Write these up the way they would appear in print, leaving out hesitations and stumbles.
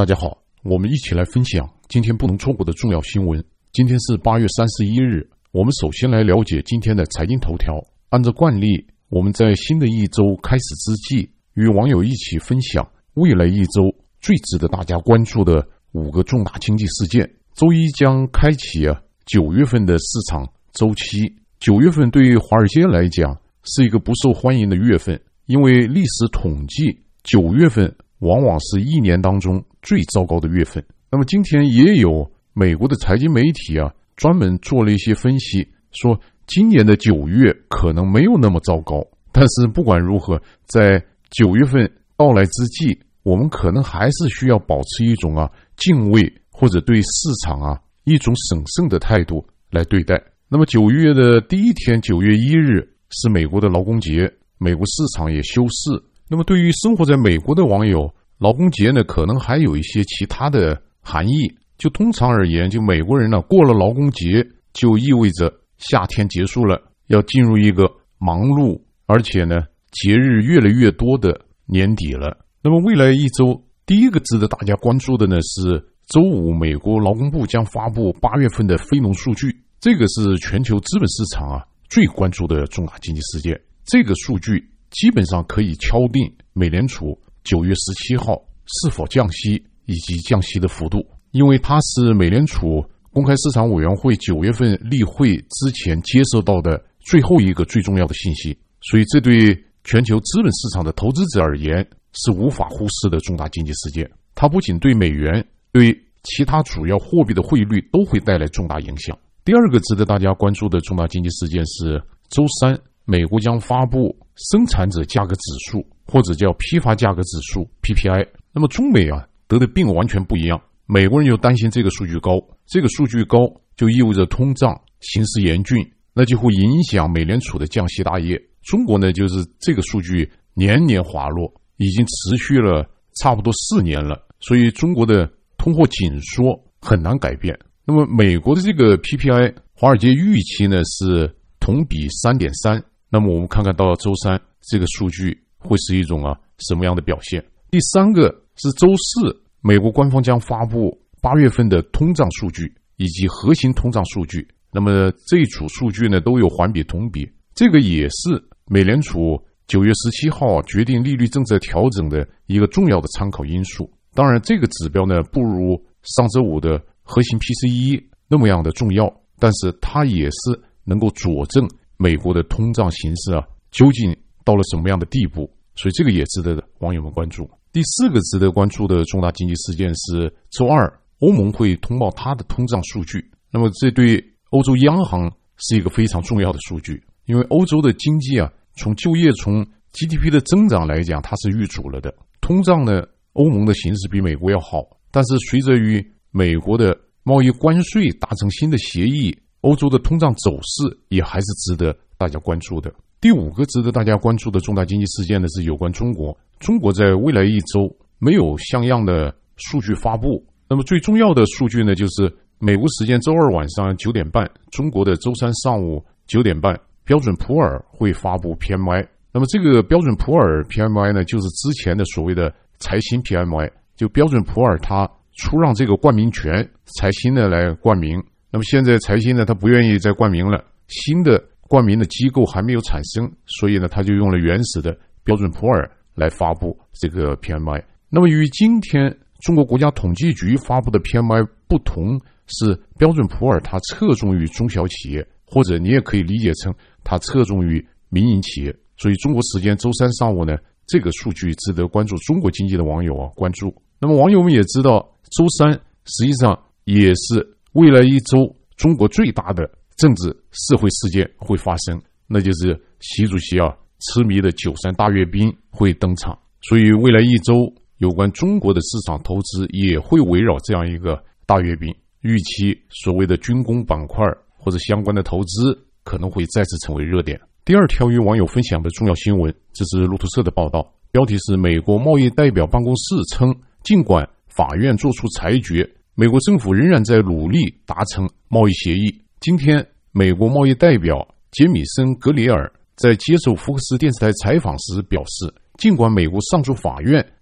大家好，我们一起来分享今天不能错过的重要新闻。今天是8月31日，我们首先来了解今天的财经头条。按照惯例，我们在新的一周开始之际，与网友一起分享未来一周最值得大家关注的5个重大经济事件。周一将开启9月份的市场周期。9月份对于华尔街来讲是一个不受欢迎的月份，因为历史统计9月份往往是一年当中最糟糕的月份。那么今天也有美国的财经媒体专门做了一些分析，说今年的9月可能没有那么糟糕。但是不管如何，在9月份到来之际，我们可能还是需要保持一种敬畏，或者对市场一种审慎的态度来对待。那么9月的第一天9月1日是美国的劳工节，美国市场也休市。那么对于生活在美国的网友，劳工节呢可能还有一些其他的含义。就通常而言，就美国人过了劳工节就意味着夏天结束了，要进入一个忙碌而且呢节日越来越多的年底了。那么未来一周第一个值得大家关注的呢是周五美国劳工部将发布8月份的非农数据，这个是全球资本市场最关注的重大经济事件。这个数据基本上可以敲定美联储9月17号是否降息以及降息的幅度，因为它是美联储公开市场委员会9月份例会之前接受到的最后一个最重要的信息，所以这对全球资本市场的投资者而言是无法忽视的重大经济事件。它不仅对美元，对其他主要货币的汇率都会带来重大影响。第二个值得大家关注的重大经济事件是周三美国将发布生产者价格指数，或者叫批发价格指数 PPI。 那么中美得的病完全不一样，美国人就担心这个数据高，这个数据高就意味着通胀形势严峻，那就会影响美联储的降息大业。中国呢就是这个数据年年滑落，已经持续了差不多4年了，所以中国的通货紧缩很难改变。那么美国的这个 PPI 华尔街预期呢是同比 3.3， 那么我们看看到周三这个数据会是一种什么样的表现。第三个是周四美国官方将发布8月份的通胀数据以及核心通胀数据，那么这一组数据呢都有环比同比，这个也是美联储9月17号决定利率政策调整的一个重要的参考因素。当然这个指标呢不如上周五的核心 PCE 那么样的重要，但是它也是能够佐证美国的通胀形势究竟到了什么样的地步，所以这个也值得网友们关注。第四个值得关注的重大经济事件是周二欧盟会通报它的通胀数据。那么这对欧洲央行是一个非常重要的数据，因为欧洲的经济从就业从 GDP 的增长来讲它是遇阻了的。通胀呢欧盟的形势比美国要好，但是随着与美国的贸易关税达成新的协议，欧洲的通胀走势也还是值得大家关注的。第5个值得大家关注的重大经济事件呢是有关中国。中国在未来一周没有像样的数据发布，那么最重要的数据呢就是美国时间周二晚上9点半，中国的周三上午9点半，标准普尔会发布 PMI。 那么这个标准普尔 PMI 呢就是之前的所谓的财新 PMI， 就标准普尔它出让这个冠名权，财新呢来冠名。那么现在财新呢他不愿意再冠名了，新的冠名的机构还没有产生，所以呢他就用了原始的标准普尔来发布这个 PMI。 那么与今天中国国家统计局发布的 PMI 不同，是标准普尔它侧重于中小企业，或者你也可以理解成它侧重于民营企业。所以中国时间周三上午呢，这个数据值得关注中国经济的网友关注。那么网友们也知道，周三实际上也是未来一周中国最大的政治社会事件会发生，那就是习主席痴迷的93大阅兵会登场。所以未来一周有关中国的市场投资也会围绕这样一个大阅兵，预期所谓的军工板块或者相关的投资可能会再次成为热点。第二条与网友分享的重要新闻，这是路透社的报道，标题是美国贸易代表办公室称，尽管法院作出裁决，美国政府仍然在努力达成贸易协议。今天美国贸易代表杰米森·格里尔在接受福克斯电视台采访时表示，尽管美国上诉法院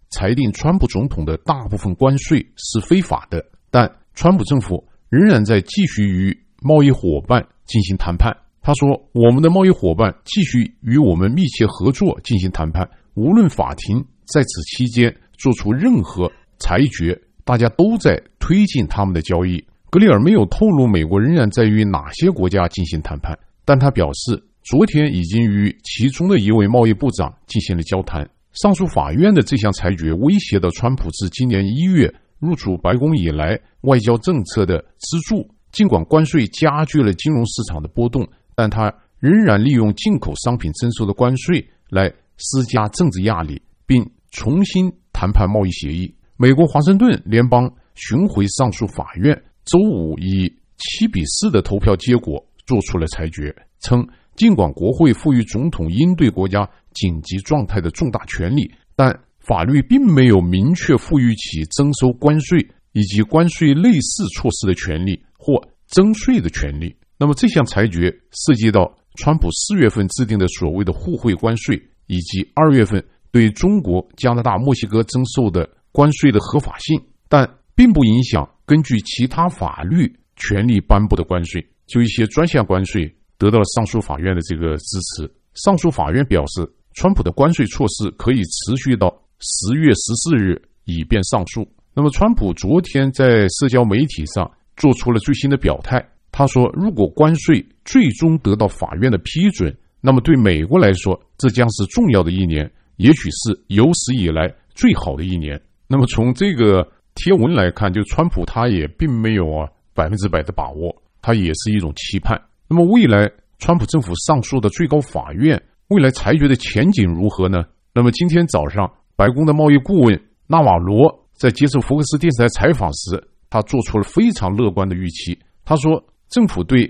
裁定川普总统的大部分关税是非法的，但川普政府仍然在继续与贸易伙伴进行谈判。他说，我们的贸易伙伴继续与我们密切合作进行谈判，无论法庭在此期间做出任何裁决，大家都在推进他们的交易。格里尔没有透露美国仍然在与哪些国家进行谈判，但他表示昨天已经与其中的一位贸易部长进行了交谈。上诉法院的这项裁决威胁到川普自今年1月入主白宫以来外交政策的支柱。尽管关税加剧了金融市场的波动，但他仍然利用进口商品征收的关税来施加政治压力，并重新谈判贸易协议。美国华盛顿联邦巡回上诉法院周五以7-4的投票结果做出了裁决，称尽管国会赋予总统应对国家紧急状态的重大权利，但法律并没有明确赋予其征收关税以及关税类似措施的权利或征税的权利。那么这项裁决涉及到川普4月份制定的所谓的互惠关税，以及2月份对中国、加拿大、墨西哥征收的关税的合法性，但并不影响根据其他法律权利颁布的关税。就一些专项关税得到了上诉法院的这个支持。上诉法院表示，川普的关税措施可以持续到10月14日以便上诉。那么川普昨天在社交媒体上做出了最新的表态，他说，如果关税最终得到法院的批准，那么对美国来说，这将是重要的一年，也许是有史以来最好的一年。那么从这个贴文来看，就川普他也并没有100%的把握，他也是一种期盼。那么未来川普政府上诉的最高法院未来裁决的前景如何呢？那么今天早上白宫的贸易顾问纳瓦罗在接受福克斯电视台采访时，他做出了非常乐观的预期。他说，政府对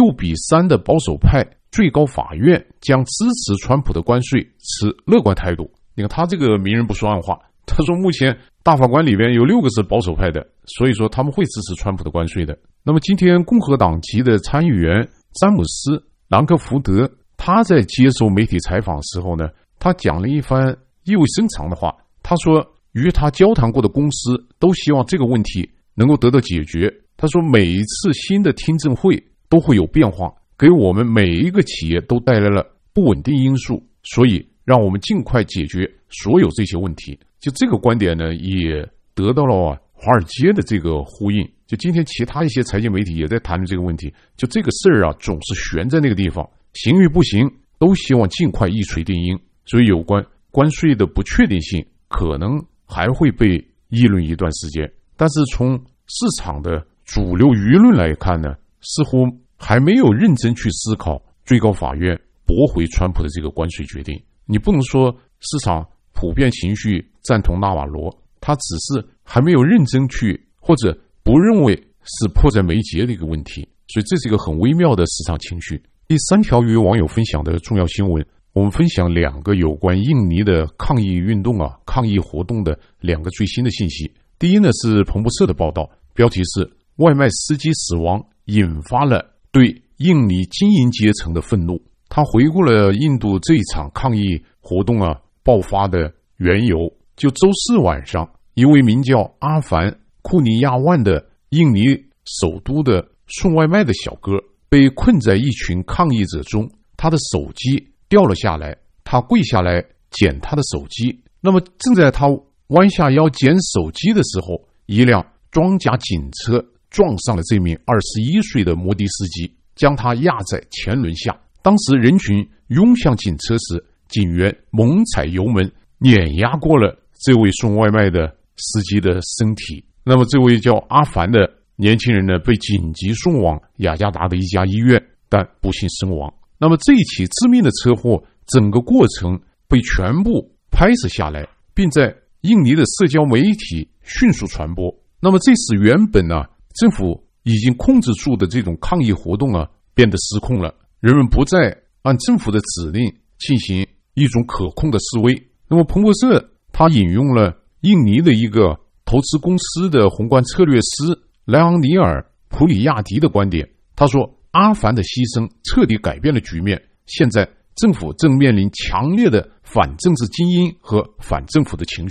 6-3的保守派最高法院将支持川普的关税持乐观态度。你看他这个明人不说暗话，他说目前大法官里边有6个是保守派的，所以说他们会支持川普的关税的。那么今天共和党籍的参议员詹姆斯·兰克福德他在接受媒体采访的时候呢，他讲了一番意味深长的话。他说，与他交谈过的公司都希望这个问题能够得到解决。他说，每一次新的听证会都会有变化，给我们每一个企业都带来了不稳定因素，所以让我们尽快解决所有这些问题。就这个观点呢，也得到了华尔街的这个呼应。就今天其他一些财经媒体也在谈论这个问题，就这个事儿总是悬在那个地方，行与不行都希望尽快一锤定音。所以有关关税的不确定性可能还会被议论一段时间，但是从市场的主流舆论来看呢，似乎还没有认真去思考最高法院驳回川普的这个关税决定。你不能说市场普遍情绪赞同纳瓦罗，他只是还没有认真去，或者不认为是迫在眉睫的一个问题，所以这是一个很微妙的市场情绪。第3条与网友分享的重要新闻，我们分享2个有关印尼的抗议运动抗议活动的2个最新的信息。第一呢是彭博社的报道，标题是外卖司机死亡引发了对印尼精英阶层的愤怒。他回顾了印度这一场抗议活动爆发的缘由。就周4晚上，一位名叫阿凡库尼亚万的印尼首都的送外卖的小哥被困在一群抗议者中，他的手机掉了下来，他跪下来捡他的手机。那么正在他弯下腰捡手机的时候，一辆装甲警车撞上了这名21岁的摩的司机，将他压在前轮下。当时人群涌向警车时，警员猛踩油门碾压过了这位送外卖的司机的身体。那么这位叫阿凡的年轻人呢，被紧急送往雅加达的一家医院，但不幸身亡。那么这一起致命的车祸整个过程被全部拍摄下来，并在印尼的社交媒体迅速传播。那么这使原本政府已经控制住的这种抗议活动变得失控了，人们不再按政府的指令进行一种可控的示威。那么彭博社他引用了印尼的一个投资公司的宏观策略师莱昂尼尔·普里亚迪的观点。他说，阿凡的牺牲彻底改变了局面，现在政府正面临强烈的反政治精英和反政府的情绪。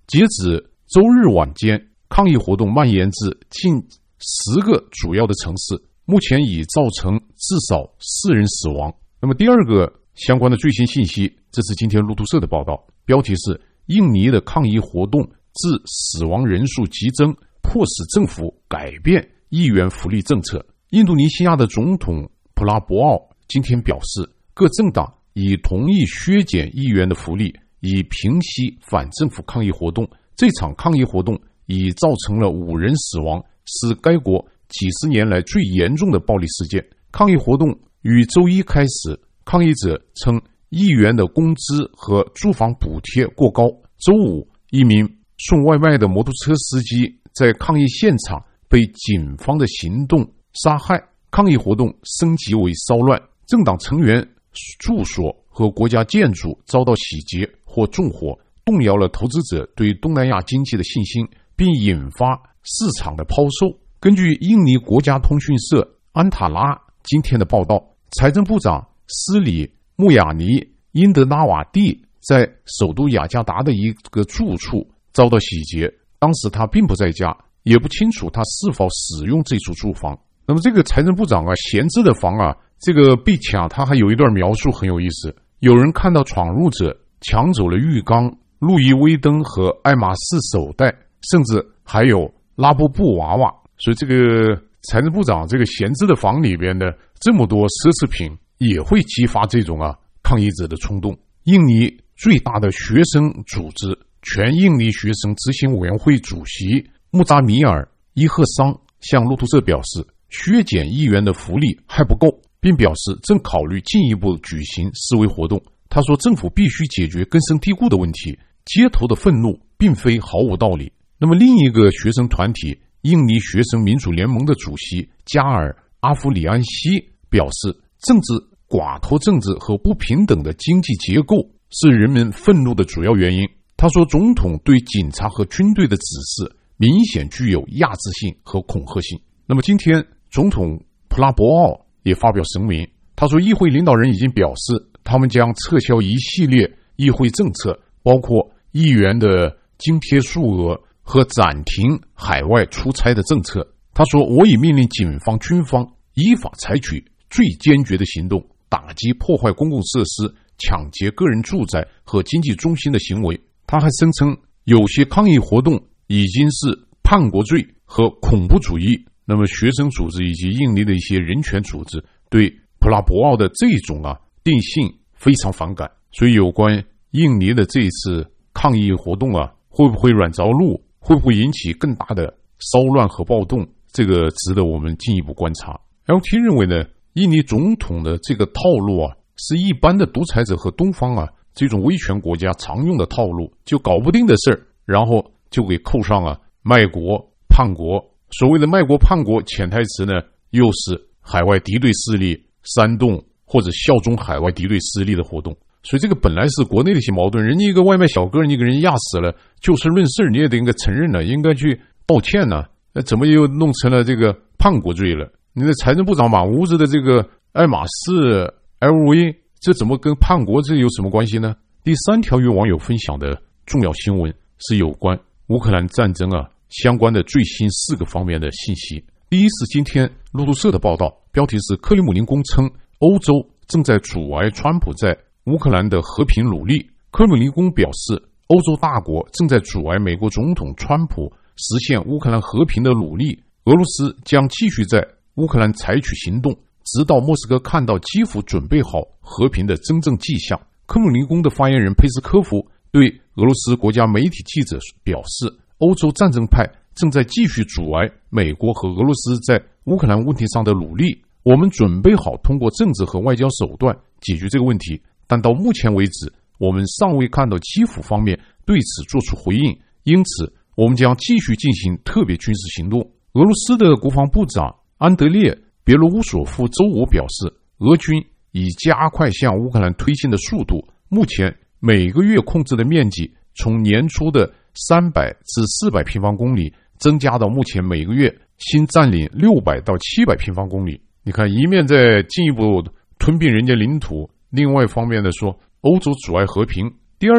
截止周日晚间，抗议活动蔓延至近10个主要的城市，目前已造成至少4人死亡。那么第二个相关的最新信息，这是今天路透社的报道，标题是印尼的抗议活动致死亡人数激增，迫使政府改变议员福利政策。印度尼西亚的总统普拉博奥今天表示，各政党已同意削减议员的福利，以平息反政府抗议活动。这场抗议活动已造成了5人死亡，是该国几十年来最严重的暴力事件。抗议活动于周一开始，抗议者称议员的工资和住房补贴过高。周五，一名送外卖的摩托车司机在抗议现场被警方的行动杀害。抗议活动升级为骚乱，政党成员住所和国家建筑遭到洗劫或纵火，动摇了投资者对东南亚经济的信心，并引发市场的抛售。根据印尼国家通讯社安塔拉今天的报道，财政部长斯里穆亚尼因德纳瓦蒂在首都雅加达的一个住处遭到洗劫，当时他并不在家，也不清楚他是否使用这处住房。那么这个财政部长闲置的房这个被抢，他还有一段描述很有意思。有人看到闯入者抢走了浴缸、路易威登和爱马仕手袋，甚至还有拉布布娃娃。所以这个财政部长这个闲置的房里边的这么多奢侈品，也会激发这种抗议者的冲动。印尼最大的学生组织全印尼学生执行委员会主席穆扎米尔·伊赫桑向路透社表示，削减议员的福利还不够，并表示正考虑进一步举行示威活动。他说，政府必须解决根深蒂固的问题，街头的愤怒并非毫无道理。那么另一个学生团体印尼学生民主联盟的主席加尔·阿弗里安西表示，政治寡头政治和不平等的经济结构是人们愤怒的主要原因。他说，总统对警察和军队的指示明显具有压制性和恐吓性。那么今天总统普拉博奥也发表声明，他说，议会领导人已经表示，他们将撤销一系列议会政策，包括议员的津贴数额和暂停海外出差的政策。他说，我已命令警方、军方依法采取最坚决的行动，打击破坏公共设施、抢劫个人住宅和经济中心的行为。他还声称，有些抗议活动已经是叛国罪和恐怖主义。那么学生组织以及印尼的一些人权组织对普拉博奥的这种定性非常反感。所以有关印尼的这一次抗议活动会不会软着陆，会不会引起更大的骚乱和暴动，这个值得我们进一步观察。LT 认为呢，印尼总统的这个套路是一般的独裁者和东方这种威权国家常用的套路，就搞不定的事儿，然后就给扣上卖国叛国。所谓的卖国叛国潜台词呢，又是海外敌对势力煽动或者效忠海外敌对势力的活动。所以这个本来是国内的一些矛盾，人家一个外卖小哥，你给人压死了，就事论事，你也得应该承认了，应该去道歉呢。怎么又弄成了这个叛国罪了？你的财政部长满屋子的这个爱马仕、LV， 这怎么跟叛国这有什么关系呢？第3条与网友分享的重要新闻是有关乌克兰战争相关的最新4个方面的信息。第一是今天路透社的报道，标题是克里姆林宫称欧洲正在阻碍川普在乌克兰的和平努力。克里姆林宫表示，欧洲大国正在阻碍美国总统川普实现乌克兰和平的努力，俄罗斯将继续在乌克兰采取行动，直到莫斯科看到基辅准备好和平的真正迹象。克里姆林宫的发言人佩斯科夫对俄罗斯国家媒体记者表示，欧洲战争派正在继续阻碍美国和俄罗斯在乌克兰问题上的努力。我们准备好通过政治和外交手段解决这个问题，但到目前为止，我们尚未看到基辅方面对此做出回应，因此我们将继续进行特别军事行动。俄罗斯的国防部长安德烈·别罗乌索夫周五表示，俄军已加快向乌克兰推进的速度，目前每个月控制的面积从年初的300至400平方公里增加到目前每个月新占领600到700平方公里。你看，一面在进一步吞并人家领土，另外一方面的说欧洲阻碍和平。第二个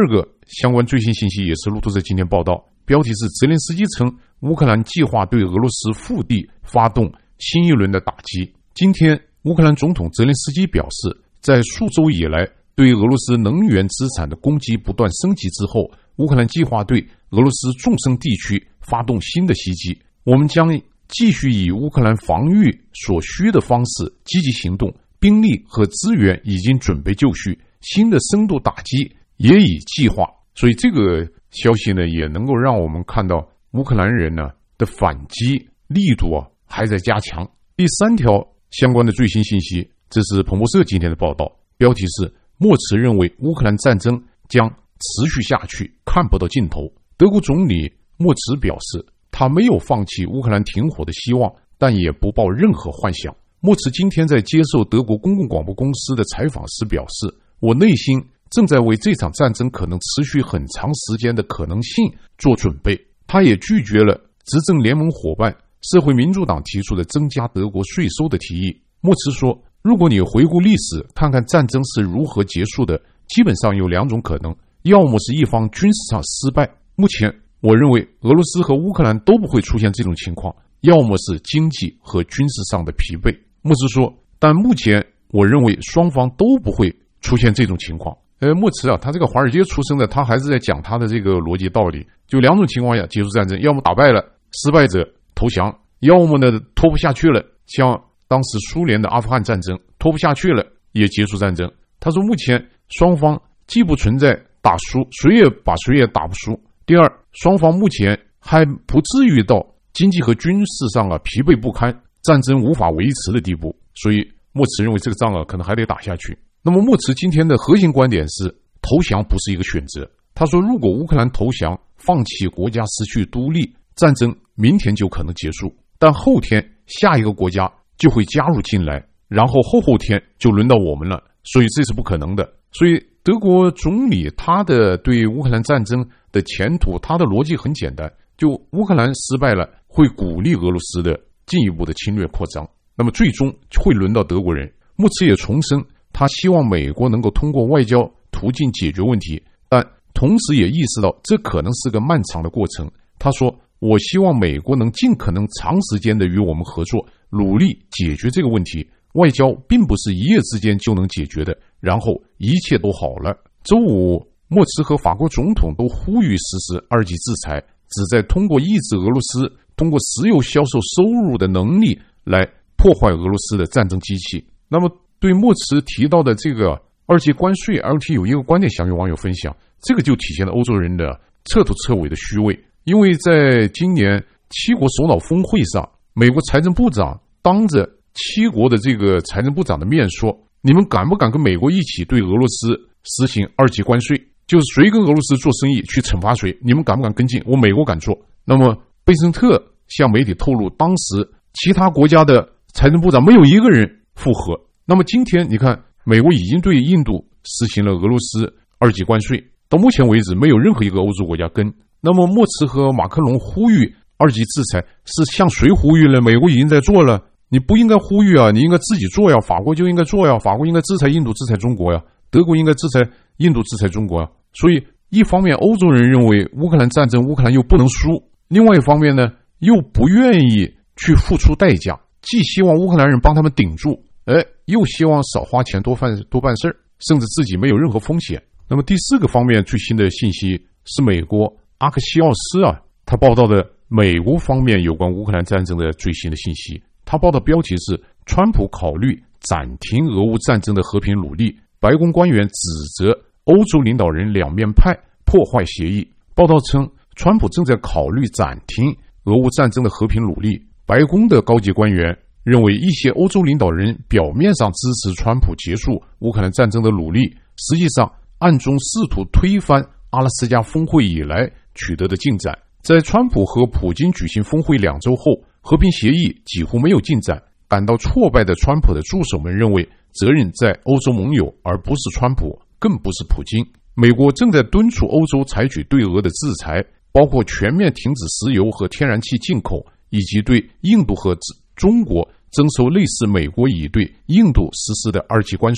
相关最新信息也是路透社今天报道，标题是泽连斯基称乌克兰计划对俄罗斯腹地发动新一轮的打击。今天乌克兰总统泽连斯基表示，在数周以来对俄罗斯能源资产的攻击不断升级之后，乌克兰计划对俄罗斯纵深地区发动新的袭击。我们将继续以乌克兰防御所需的方式积极行动，兵力和资源已经准备就绪，新的深度打击也已计划。所以这个消息呢，也能够让我们看到乌克兰人呢的反击力度还在加强。第3条相关的最新信息，这是彭博社今天的报道，标题是莫茨认为乌克兰战争将持续下去，看不到尽头。德国总理莫茨表示，他没有放弃乌克兰停火的希望，但也不抱任何幻想。莫茨今天在接受德国公共广播公司的采访时表示，我内心正在为这场战争可能持续很长时间的可能性做准备。他也拒绝了执政联盟伙伴社会民主党提出的增加德国税收的提议。莫茨说，如果你回顾历史，看看战争是如何结束的，基本上有2种可能，要么是一方军事上失败，目前我认为俄罗斯和乌克兰都不会出现这种情况，要么是经济和军事上的疲惫。莫茨说，但目前我认为双方都不会出现这种情况。莫茨他这个华尔街出身的，他还是在讲他的这个逻辑道理，就2种情况下结束战争，要么打败了，失败者投降，要么呢拖不下去了，像当时苏联的阿富汗战争拖不下去了也结束战争。他说目前双方既不存在打输，谁也把谁也打不输。第二，双方目前还不至于到经济和军事上疲惫不堪，战争无法维持的地步，所以莫茨认为这个仗可能还得打下去。那么莫茨今天的核心观点是，投降不是一个选择。他说，如果乌克兰投降，放弃国家，失去独立，战争明天就可能结束，但后天下一个国家就会加入进来，然后后天就轮到我们了，所以这是不可能的。所以德国总理他的对乌克兰战争的前途，他的逻辑很简单，就乌克兰失败了，会鼓励俄罗斯的进一步的侵略扩张，那么最终会轮到德国人。莫茨也重申，他希望美国能够通过外交途径解决问题，但同时也意识到这可能是个漫长的过程。他说，我希望美国能尽可能长时间的与我们合作，努力解决这个问题。外交并不是一夜之间就能解决的，然后一切都好了。周五，莫茨和法国总统都呼吁实施2级制裁，旨在通过抑制俄罗斯通过石油销售收入的能力来破坏俄罗斯的战争机器。那么对莫茨提到的这个2级关税 LT 有一个观点想与网友分享，这个就体现了欧洲人的彻头彻尾的虚伪。因为在今年7国首脑峰会上，美国财政部长当着7国的这个财政部长的面说，你们敢不敢跟美国一起对俄罗斯实行2级关税，就是谁跟俄罗斯做生意去惩罚谁，你们敢不敢跟进，我美国敢做。那么贝森特向媒体透露，当时其他国家的财政部长没有一个人附和。那么今天你看，美国已经对印度实行了俄罗斯2级关税，到目前为止没有任何一个欧洲国家跟。那么莫茨和马克龙呼吁2级制裁，是向谁呼吁了？美国已经在做了，你不应该呼吁啊，你应该自己做呀。法国就应该做呀，法国应该制裁印度，制裁中国呀，德国应该制裁印度，制裁中国呀。所以一方面欧洲人认为乌克兰战争乌克兰又不能输，另外一方面呢又不愿意去付出代价，既希望乌克兰人帮他们顶住，又希望少花钱多办事儿，甚至自己没有任何风险。那么第4个方面最新的信息是美国阿克西奥斯他报道的美国方面有关乌克兰战争的最新的信息。他报道标题是川普考虑暂停俄乌战争的和平努力，白宫官员指责欧洲领导人两面派破坏协议。报道称，川普正在考虑暂停俄乌战争的和平努力。白宫的高级官员认为，一些欧洲领导人表面上支持川普结束乌克兰战争的努力，实际上暗中试图推翻阿拉斯加峰会以来取得的进展。在川普和普京举行峰会2周后，和平协议几乎没有进展。感到挫败的川普的助手们认为，责任在欧洲盟友，而不是川普，更不是普京。美国正在敦促欧洲采取对俄的制裁，包括全面停止石油和天然气进口，以及对印度和中国征收类似美国已对印度实施的2级关税。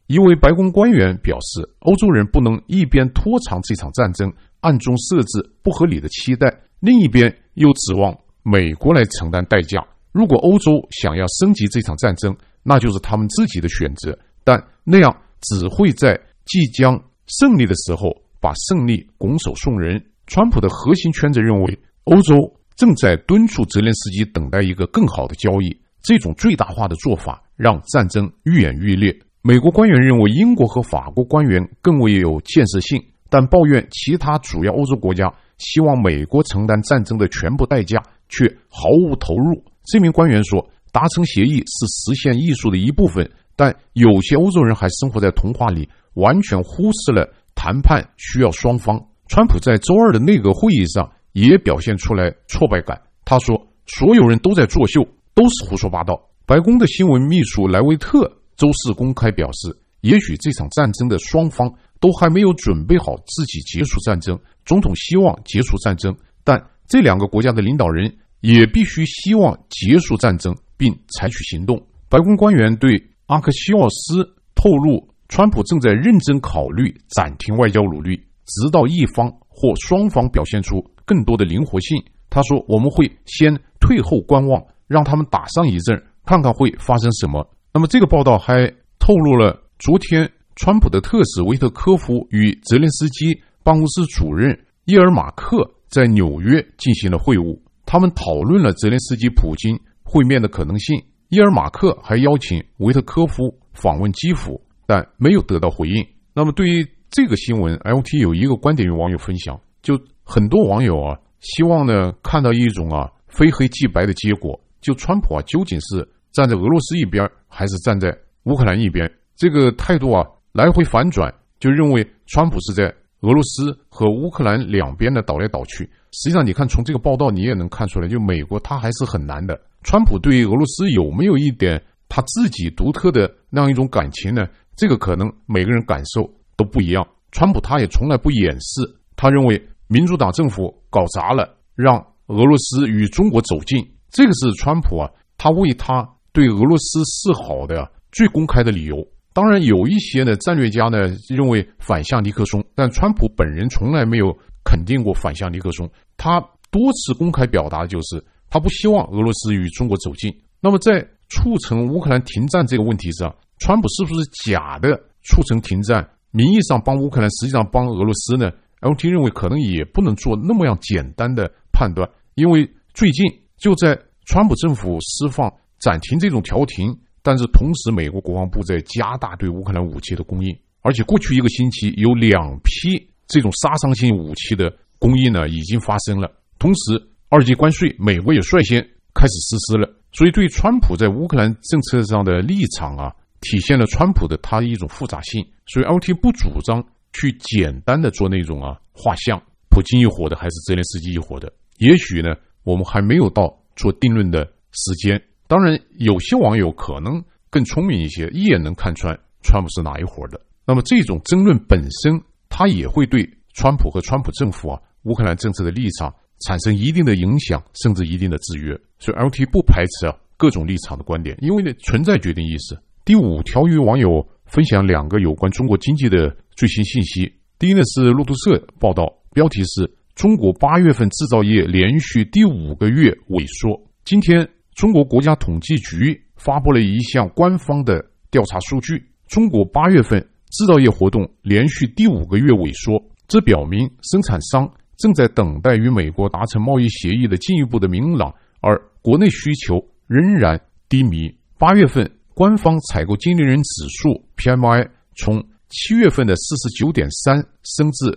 一位白宫官员表示，欧洲人不能一边拖长这场战争，暗中设置不合理的期待，另一边又指望美国来承担代价。如果欧洲想要升级这场战争，那就是他们自己的选择，但那样只会在即将胜利的时候把胜利拱手送人。川普的核心圈子认为，欧洲正在敦促泽连斯基等待一个更好的交易，这种最大化的做法让战争愈演愈烈。美国官员认为英国和法国官员更为有建设性，但抱怨其他主要欧洲国家希望美国承担战争的全部代价，却毫无投入。这名官员说，达成协议是实现艺术的一部分，但有些欧洲人还生活在童话里，完全忽视了谈判需要双方。川普在周二的内阁会议上也表现出来挫败感，他说，所有人都在作秀，都是胡说八道。白宫的新闻秘书莱维特周四公开表示，也许这场战争的双方都还没有准备好自己结束战争，总统希望结束战争，但这两个国家的领导人也必须希望结束战争并采取行动。白宫官员对阿克西奥斯透露，川普正在认真考虑暂停外交努力，直到一方或双方表现出更多的灵活性。他说，我们会先退后观望，让他们打上一阵，看看会发生什么。那么这个报道还透露了昨天川普的特使维特科夫与泽连斯基办公室主任伊尔马克在纽约进行了会晤，他们讨论了泽连斯基普京会面的可能性。伊尔马克还邀请维特科夫访问基辅，但没有得到回应。那么对于这个新闻， LT 有一个观点与网友分享，就很多网友希望呢看到一种非黑即白的结果，就川普究竟是站在俄罗斯一边还是站在乌克兰一边，这个态度来回反转，就认为川普是在俄罗斯和乌克兰两边的倒来倒去。实际上你看从这个报道你也能看出来，就美国他还是很难的。川普对俄罗斯有没有一点他自己独特的那样一种感情呢？这个可能每个人感受都不一样。川普他也从来不掩饰，他认为民主党政府搞砸了，让俄罗斯与中国走近，这个是川普他为他对俄罗斯示好的最公开的理由。当然有一些呢战略家呢认为反向尼克松，但川普本人从来没有肯定过反向尼克松，他多次公开表达就是他不希望俄罗斯与中国走近。那么在促成乌克兰停战这个问题上，川普是不是假的促成停战，名义上帮乌克兰实际上帮俄罗斯呢？ LT 认为可能也不能做那么样简单的判断，因为最近就在川普政府释放暂停这种调停，但是同时美国国防部在加大对乌克兰武器的供应，而且过去一个星期有2批这种杀伤性武器的供应呢已经发生了，同时2级关税美国也率先开始实施了。所以对川普在乌克兰政策上的立场体现了川普的他一种复杂性。所以 LT 不主张去简单的做那种画像，普京一伙的还是泽连斯基一伙的。也许呢我们还没有到做定论的时间。当然有些网友可能更聪明一些，一眼能看穿川普是哪一伙的。那么这种争论本身它也会对川普和川普政府乌克兰政策的立场产生一定的影响，甚至一定的制约。所以 LT 不排斥各种立场的观点，因为呢存在决定意识。第5条与网友分享2个有关中国经济的最新信息。第一呢是路透社报道，标题是中国8月份制造业连续第5个月萎缩。今天中国国家统计局发布了一项官方的调查数据，中国8月份制造业活动连续第5个月萎缩，这表明生产商正在等待与美国达成贸易协议的进一步的明朗，而国内需求仍然低迷。8月份官方采购经理人指数 PMI 从7月份的 49.3 升至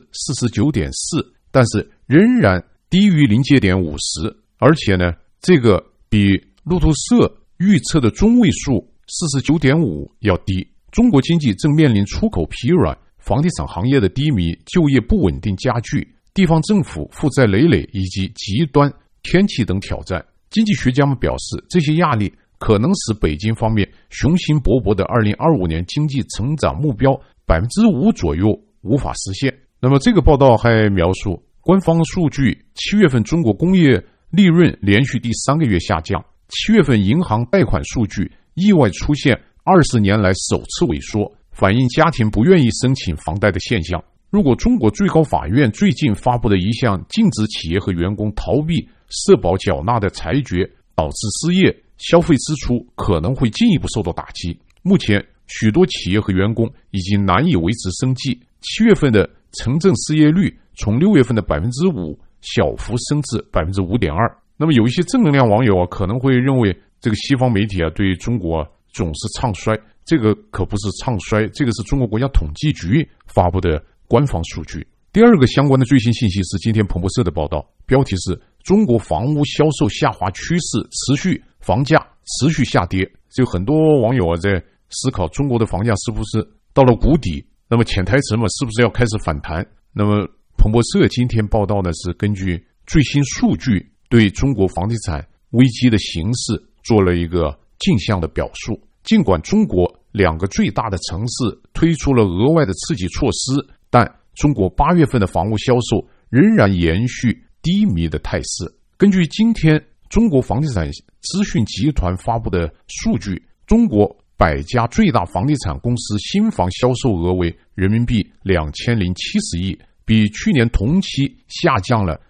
49.4， 但是仍然低于临界点50，而且呢这个比路透社预测的中位数 49.5 要低。中国经济正面临出口疲软、房地产行业的低迷、就业不稳定加剧、地方政府负债累累以及极端天气等挑战。经济学家们表示，这些压力可能使北京方面雄心勃勃的2025年经济成长目标 5% 左右无法实现。那么这个报道还描述，官方数据7月份中国工业利润连续第3个月下降，7月份银行贷款数据意外出现20年来首次萎缩， 反映家庭不愿意申请房贷的现象。如果中国最高法院最近发布的一项禁止企业和员工逃避社保缴纳的裁决导致失业，消费支出可能会进一步受到打击。目前许多企业和员工已经难以维持生计，7月份的城镇失业率从6月份的 5% 小幅升至 5.2%。 那么有一些正能量网友可能会认为这个西方媒体对中国总是唱衰，这个可不是唱衰，这个是中国国家统计局发布的官方数据。第二个相关的最新信息是今天彭博社的报道，标题是中国房屋销售下滑趋势持续，房价持续下跌。就很多网友在思考中国的房价是不是到了谷底，那么潜台词嘛，是不是要开始反弹。那么彭博社今天报道的是根据最新数据对中国房地产危机的形势做了一个镜像的表述。尽管中国2个最大的城市推出了额外的刺激措施，但中国8月份的房屋销售仍然延续低迷的态势。根据今天中国房地产资讯集团发布的数据，中国100家最大房地产公司新房销售额为人民币2070亿，比去年同期下降了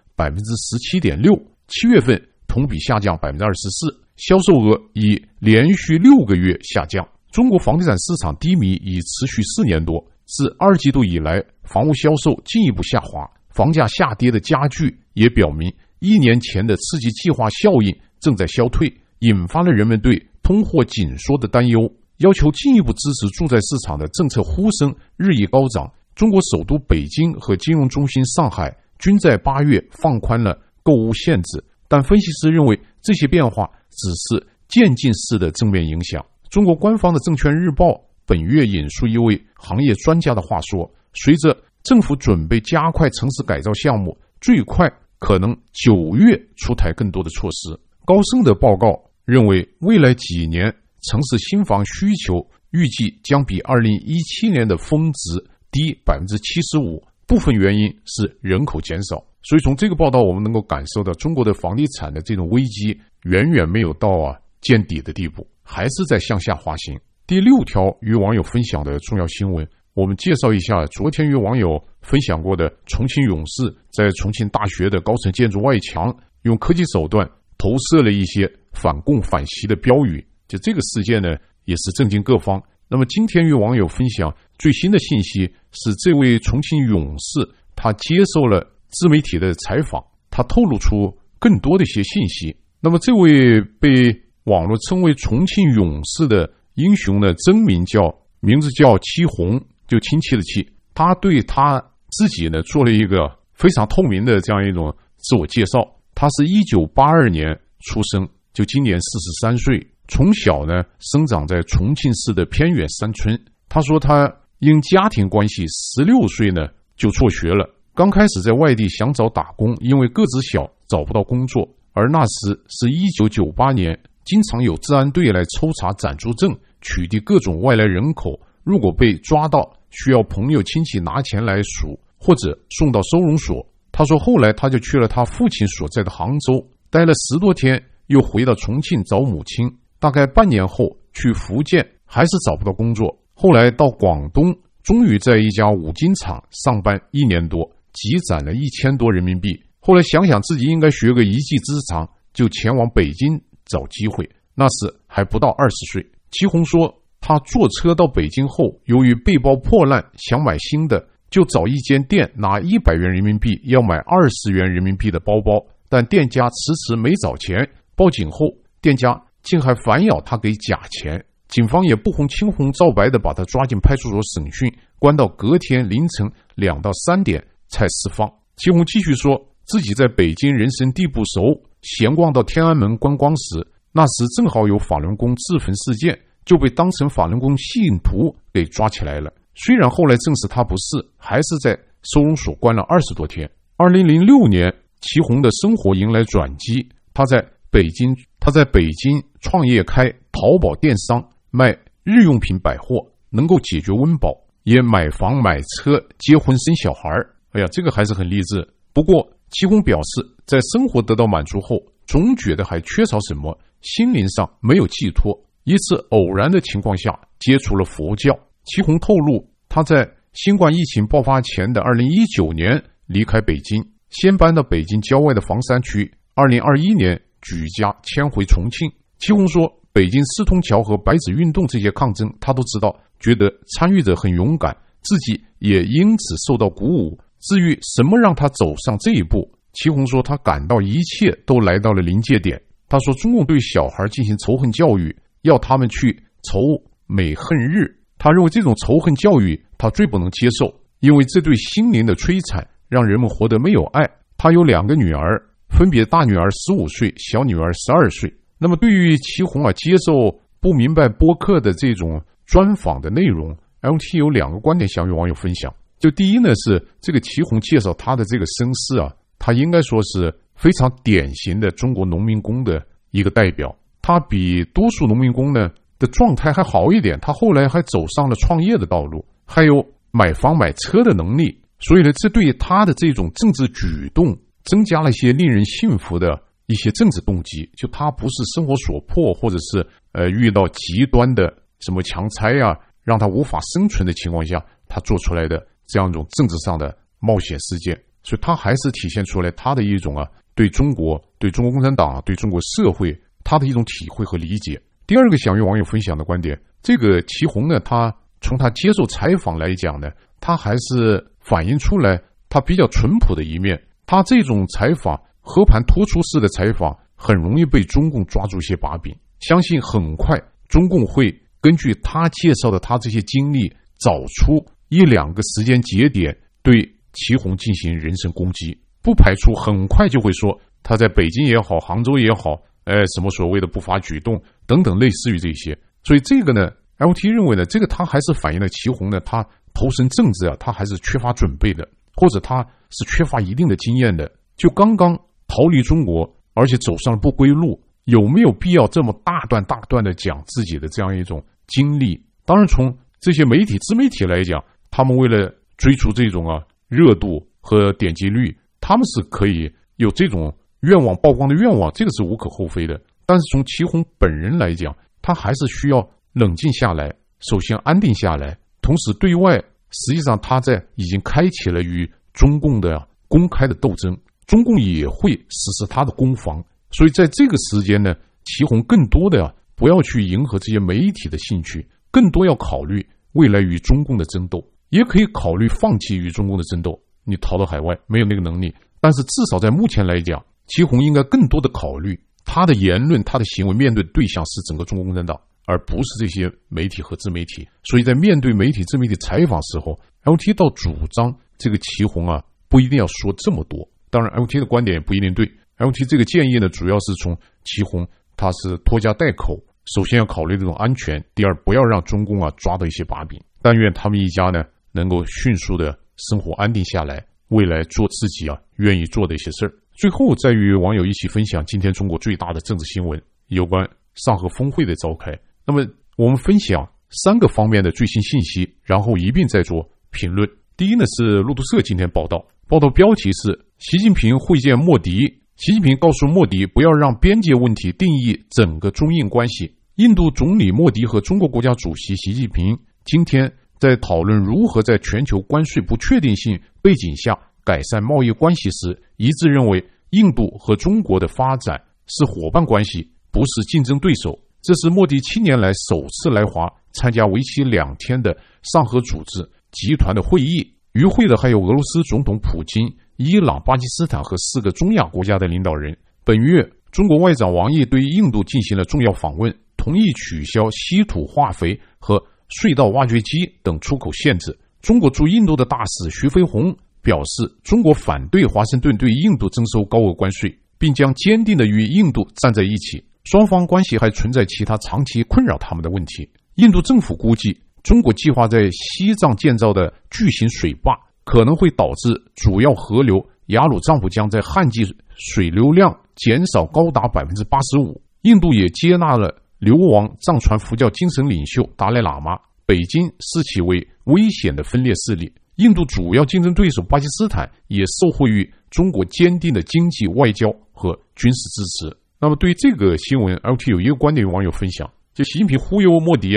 17.6%， 7月份同比下降 24%， 销售额已连续6个月下降。中国房地产市场低迷已持续4年多，自2季度以来，房屋销售进一步下滑，房价下跌的加剧也表明1年前的刺激计划效应正在消退，引发了人们对通货紧缩的担忧。要求进一步支持住宅市场的政策呼声日益高涨。中国首都北京和金融中心上海均在8月放宽了购物限制，但分析师认为这些变化只是渐进式的正面影响。中国官方的证券日报本月引述一位行业专家的话说，随着政府准备加快城市改造项目，最快可能9月出台更多的措施。高盛的报告认为，未来几年城市新房需求预计将比2017年的峰值低 75%， 部分原因是人口减少。所以从这个报道我们能够感受到，中国的房地产的这种危机远远没有到见底的地步，还是在向下滑行。第6条与网友分享的重要新闻，我们介绍一下昨天与网友分享过的重庆勇士在重庆大学的高层建筑外墙用科技手段投射了一些反共反习的标语。就这个事件呢，也是震惊各方。那么今天与网友分享最新的信息是，这位重庆勇士他接受了自媒体的采访，他透露出更多的一些信息。那么这位被网络称为重庆勇士的英雄呢，真名字叫戚红，就亲戚的戚。他对他自己呢做了一个非常透明的这样一种自我介绍。他是1982年出生，就今年43岁，从小呢生长在重庆市的偏远山村。他说他因家庭关系16岁呢就辍学了，刚开始在外地想找打工，因为个子小找不到工作，而那时是1998年，经常有治安队来抽查暂住证，取缔各种外来人口，如果被抓到需要朋友亲戚拿钱来赎，或者送到收容所。他说后来他就去了他父亲所在的杭州，待了10多天，又回到重庆找母亲，大概半年后去福建，还是找不到工作，后来到广东，终于在一家五金厂上班1年多，积攒了1000多人民币。后来想想自己应该学个一技之长，就前往北京找机会，那时还不到20岁。戚红说他坐车到北京后，由于背包破烂想买新的，就找一间店拿100元人民币要买20元人民币的包包，但店家迟迟没找钱，报警后店家竟还反咬他给假钱，警方也不青红皂白地把他抓进派出所审讯，关到隔天凌晨2到3点才释放。戚红继续说自己在北京人生地不熟，闲逛到天安门观光时，那时正好有法轮功自焚事件，就被当成法轮功信徒给抓起来了。虽然后来证实他不是，还是在收容所关了20多天。2006年，戚红的生活迎来转机，他在北京创业开淘宝电商，卖日用品百货，能够解决温饱，也买房买车结婚生小孩。哎呀，这个还是很励志。不过戚红表示，在生活得到满足后，总觉得还缺少什么，心灵上没有寄托。一次偶然的情况下接触了佛教， 祁红透露，他在新冠疫情爆发前的2019年离开北京，先搬到北京郊外的房山区，2021年举家迁回重庆。祁红说，北京四通桥和白纸运动这些抗争他都知道，觉得参与者很勇敢，自己也因此受到鼓舞。至于什么让他走上这一步，祁红说他感到一切都来到了临界点。他说，中共对小孩进行仇恨教育，要他们去仇美恨日。他认为这种仇恨教育他最不能接受，因为这对心灵的摧残让人们活得没有爱。他有2个女儿，分别大女儿15岁，小女儿12岁。那么对于祁红接受不明白播客的这种专访的内容， LT 有2个观点想与网友分享。就第一呢，是这个祁红介绍他的这个身世他应该说是非常典型的中国农民工的一个代表。他比多数农民工呢的状态还好一点，他后来还走上了创业的道路，还有买房买车的能力。所以呢，这对他的这种政治举动增加了一些令人信服的一些政治动机。就他不是生活所迫，或者是遇到极端的什么强拆让他无法生存的情况下，他做出来的这样一种政治上的冒险事件。所以他还是体现出来他的一种对中国、对中国共产党、对中国社会他的一种体会和理解。第二个想与网友分享的观点，这个祁红呢，他从他接受采访来讲呢，他还是反映出来他比较淳朴的一面。他这种采访和盘托出式的采访很容易被中共抓住一些把柄，相信很快中共会根据他介绍的他这些经历，找出1-2个时间节点对祁红进行人身攻击，不排除很快就会说他在北京也好，杭州也好，什么所谓的不法举动等等，类似于这些。所以这个呢 LT 认为呢，这个他还是反映了祁红呢，他投身政治他还是缺乏准备的，或者他是缺乏一定的经验的。就刚刚逃离中国，而且走上了不归路，有没有必要这么大段大段的讲自己的这样一种经历？当然从这些媒体自媒体来讲，他们为了追逐这种热度和点击率，他们是可以有这种愿望曝光的愿望，这个是无可厚非的。但是从祁红本人来讲，他还是需要冷静下来，首先安定下来，同时对外实际上他在已经开启了与中共的公开的斗争，中共也会实施他的攻防。所以在这个时间呢，祁红更多的不要去迎合这些媒体的兴趣，更多要考虑未来与中共的争斗，也可以考虑放弃与中共的争斗，你逃到海外没有那个能力。但是至少在目前来讲，祁红应该更多的考虑他的言论，他的行为面对对象是整个中国共产党，而不是这些媒体和自媒体。所以在面对媒体自媒体采访时候， LT 倒主张这个祁红不一定要说这么多。当然 LT 的观点也不一定对， LT 这个建议呢，主要是从祁红他是拖家带口，首先要考虑这种安全，第二不要让中共抓到一些把柄。但愿他们一家呢能够迅速的生活安定下来，未来做自己愿意做的一些事儿。最后再与网友一起分享今天中国最大的政治新闻，有关上合峰会的召开。那么我们分享3个方面的最新信息，然后一并再做评论。第一呢，是路透社今天报道标题是习近平会见莫迪，习近平告诉莫迪不要让边界问题定义整个中印关系。印度总理莫迪和中国国家主席习近平今天在讨论如何在全球关税不确定性背景下改善贸易关系时，一致认为印度和中国的发展是伙伴关系，不是竞争对手。这是莫迪7年来首次来华参加为期2天的上合组织集团的会议。与会的还有俄罗斯总统普京、伊朗、巴基斯坦和4个中亚国家的领导人。本月，中国外长王毅对印度进行了重要访问，同意取消稀土化肥和隧道挖掘机等出口限制。中国驻印度的大使徐飞鸿表示，中国反对华盛顿对印度征收高额关税，并将坚定地与印度站在一起。双方关系还存在其他长期困扰他们的问题。印度政府估计，中国计划在西藏建造的巨型水坝可能会导致主要河流雅鲁藏布江在旱季水流量减少高达 85%。 印度也接纳了流亡藏传佛教精神领袖达赖喇嘛，北京视其为危险的分裂势力。印度主要竞争对手巴基斯坦也受惠于中国坚定的经济、外交和军事支持。那么对这个新闻 LT 有一个观点与网友分享，就习近平忽悠莫迪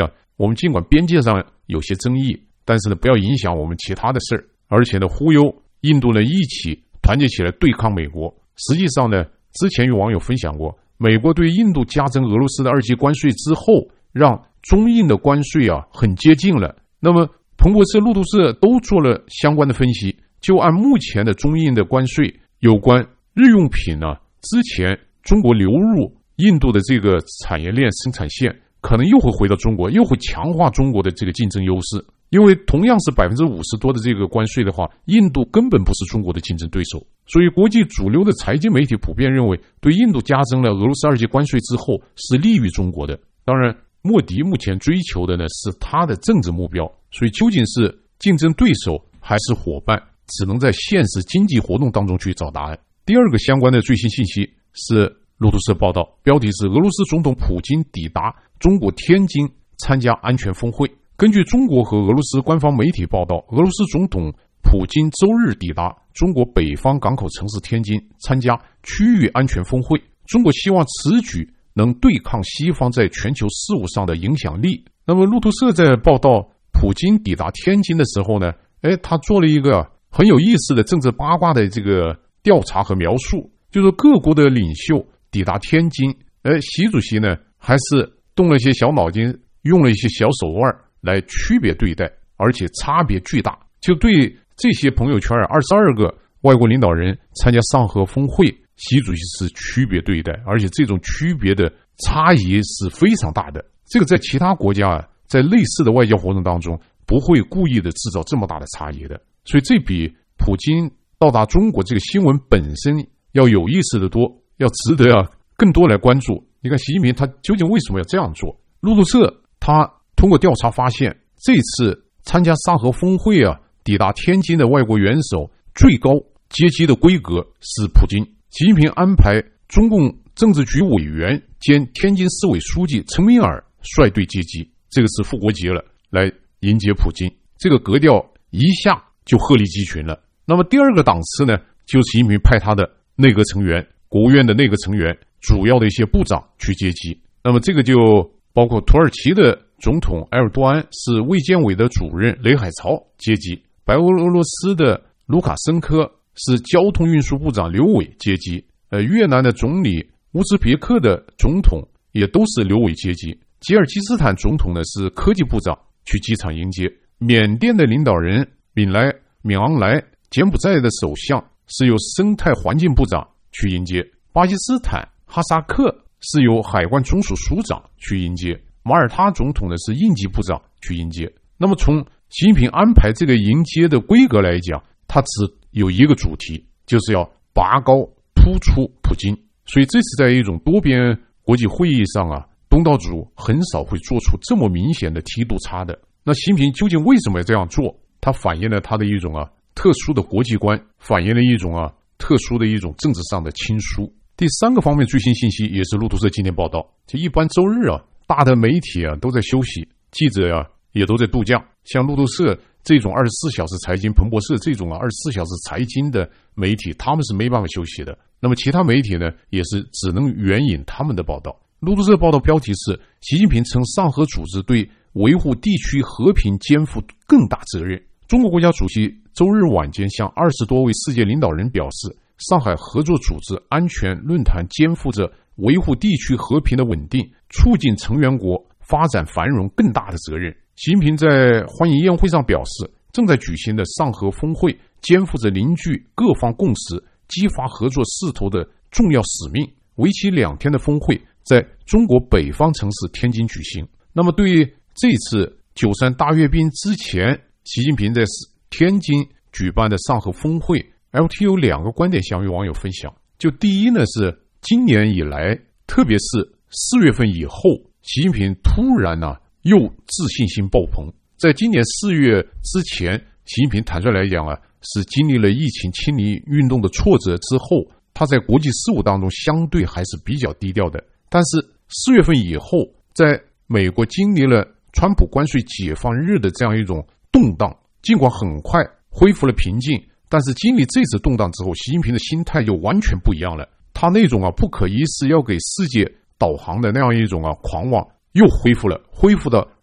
我们尽管边界上有些争议，但是呢，不要影响我们其他的事儿，而且呢，忽悠印度呢一起团结起来对抗美国。实际上呢，之前有网友分享过，美国对印度加征俄罗斯的2级关税之后，让中印的关税很接近了。那么彭博社、路透社都做了相关的分析，就按目前的中印的关税，有关日用品呢，之前中国流入印度的这个产业链生产线，可能又会回到中国，又会强化中国的这个竞争优势。因为同样是50%多的这个关税的话，印度根本不是中国的竞争对手，所以国际主流的财经媒体普遍认为，对印度加征了俄罗斯2级关税之后是利于中国的。当然，莫迪目前追求的呢是他的政治目标，所以究竟是竞争对手还是伙伴，只能在现实经济活动当中去找答案。第二个相关的最新信息是路透社报道，标题是俄罗斯总统普京抵达中国天津参加安全峰会。根据中国和俄罗斯官方媒体报道，俄罗斯总统普京周日抵达中国北方港口城市天津参加区域安全峰会。中国希望此举能对抗西方在全球事务上的影响力。那么路透社在报道普京抵达天津的时候呢，他做了一个很有意思的政治八卦的这个调查和描述，就是各国的领袖抵达天津，习主席呢还是动了一些小脑筋，用了一些小手腕来区别对待，而且差别巨大。就对这些朋友圈22个外国领导人参加上合峰会，习主席是区别对待，而且这种区别的差异是非常大的。这个在其他国家在类似的外交活动当中不会故意的制造这么大的差异的。所以这比普京到达中国这个新闻本身要有意思的多，要值得更多来关注。你看习近平他究竟为什么要这样做？路透社他通过调查发现，这次参加上合峰会抵达天津的外国元首最高阶级的规格是普京。习近平安排中共政治局委员兼天津市委书记陈敏尔率队接机，这个是副国级了，来迎接普京。这个格调一下就鹤立鸡群了。那么第二个档次呢，就是习近平派他的内阁成员、国务院的内阁成员、主要的一些部长去接机。那么这个就包括土耳其的总统埃尔多安是卫健委的主任雷海潮接机，白俄罗斯的卢卡申科是交通运输部长刘伟接机，越南的总理乌兹别克的总统也都是刘伟接机，吉尔吉斯坦总统呢是科技部长去机场迎接，缅甸的领导人敏昂莱，柬埔寨的首相是由生态环境部长去迎接，巴基斯坦哈萨克是由海关总署署长去迎接，马耳他总统呢是应急部长去迎接。那么从习近平安排这个迎接的规格来讲，它只有一个主题，就是要拔高突出普京。所以这次在一种多边国际会议上东道主很少会做出这么明显的梯度差的。那习近平究竟为什么要这样做？它反映了他的一种特殊的国际观，反映了一种特殊的一种政治上的亲疏。第三个方面最新信息也是路透社今天报道，就一般周日大的媒体都在休息，记者也都在度假。像路透社这种24小时财经，彭博社这种24小时财经的媒体，他们是没办法休息的。那么其他媒体呢，也是只能援引他们的报道。路透社报道标题是习近平称上合组织对维护地区和平肩负更大责任。中国国家主席周日晚间向20多位世界领导人表示，上海合作组织安全论坛肩负着维护地区和平的稳定，促进成员国发展繁荣更大的责任。习近平在欢迎宴会上表示，正在举行的上合峰会肩负着凝聚各方共识、激发合作势头的重要使命。为期2天的峰会在中国北方城市天津举行。那么对于这次93大阅兵之前，习近平在天津举办的上合峰会， LT 有2个观点想与网友分享。就第一呢，是今年以来，特别是4月份以后，习近平突然又自信心爆棚。在今年4月之前，习近平坦率来讲是经历了疫情清理运动的挫折之后，他在国际事务当中相对还是比较低调的。但是4月份以后，在美国经历了川普关税解放日的这样一种动荡，尽管很快恢复了平静，但是经历这次动荡之后，习近平的心态就完全不一样了。他那种不可一世要给世界导航的那样一种狂妄又恢复到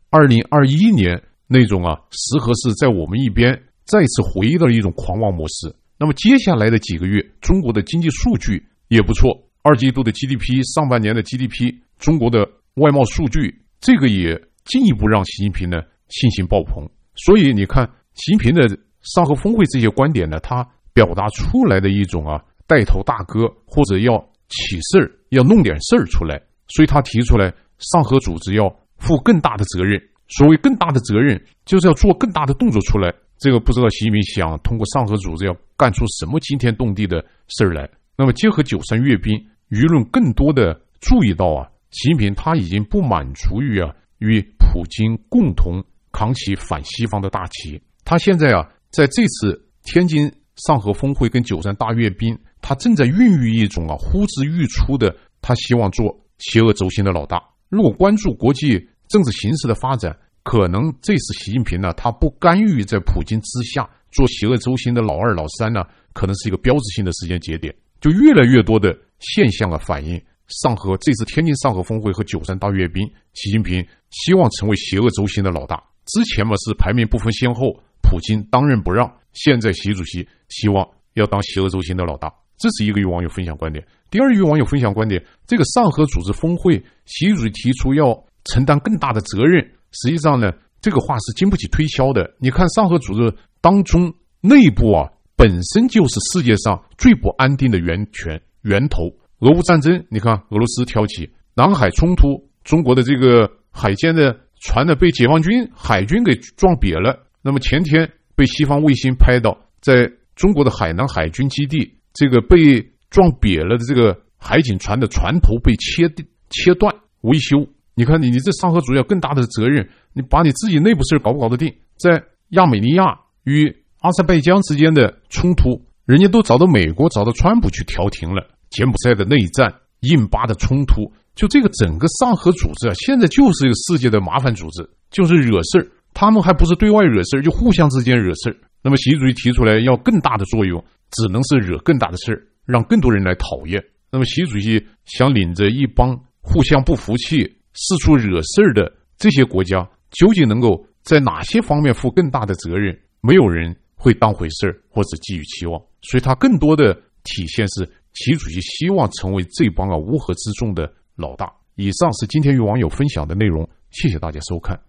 2021年那种适合是在我们一边再次回到一种狂妄模式。那么接下来的几个月，中国的经济数据也不错，2季度的 GDP， 上半年的 GDP， 中国的外贸数据，这个也进一步让习近平呢信心爆棚。所以你看，习近平的上合峰会这些观点呢，他表达出来的一种带头大哥，或者要起事儿，要弄点事儿出来。所以他提出来，上合组织要负更大的责任。所谓更大的责任，就是要做更大的动作出来。这个不知道习近平想通过上合组织要干出什么惊天动地的事儿来。那么结合93阅兵，舆论更多的注意到习近平他已经不满足于与普京共同扛起反西方的大旗。他现在在这次天津上合峰会跟93大阅兵，他正在孕育一种呼之欲出的，他希望做邪恶轴心的老大。如果关注国际政治形势的发展，可能这次习近平呢，他不干预在普京之下做邪恶轴心的老二老三呢，可能是一个标志性的时间节点。就越来越多的现象反映这次天津上合峰会和93大阅兵，习近平希望成为邪恶轴心的老大。之前是排名不分先后，普京当仁不让，现在习主席希望要当邪恶轴心的老大。这是一个网友分享观点。第二个网友分享观点，这个上合组织峰会，习主席提出要承担更大的责任，实际上呢，这个话是经不起推销的。你看上合组织当中内部本身就是世界上最不安定的源头。俄乌战争，你看俄罗斯挑起，南海冲突，中国的这个海监的船呢被解放军海军给撞瘪了。那么前天被西方卫星拍到，在中国的海南海军基地，这个被撞瘪了的这个海警船的船头被切断维修。你看你这上合组织要更大的责任，你把你自己内部事搞不搞得定？在亚美尼亚与阿塞拜疆之间的冲突，人家都找到美国找到川普去调停了。柬埔寨的内战，印巴的冲突，就这个整个上合组织现在就是一个世界的麻烦组织，就是惹事儿。他们还不是对外惹事儿，就互相之间惹事儿。那么习主席提出来要更大的作用，只能是惹更大的事儿，让更多人来讨厌。那么习主席想领着一帮互相不服气、四处惹事儿的这些国家，究竟能够在哪些方面负更大的责任？没有人会当回事儿或者寄予期望。所以他更多的体现是习主席希望成为这帮乌合之众的老大。以上是今天与网友分享的内容，谢谢大家收看。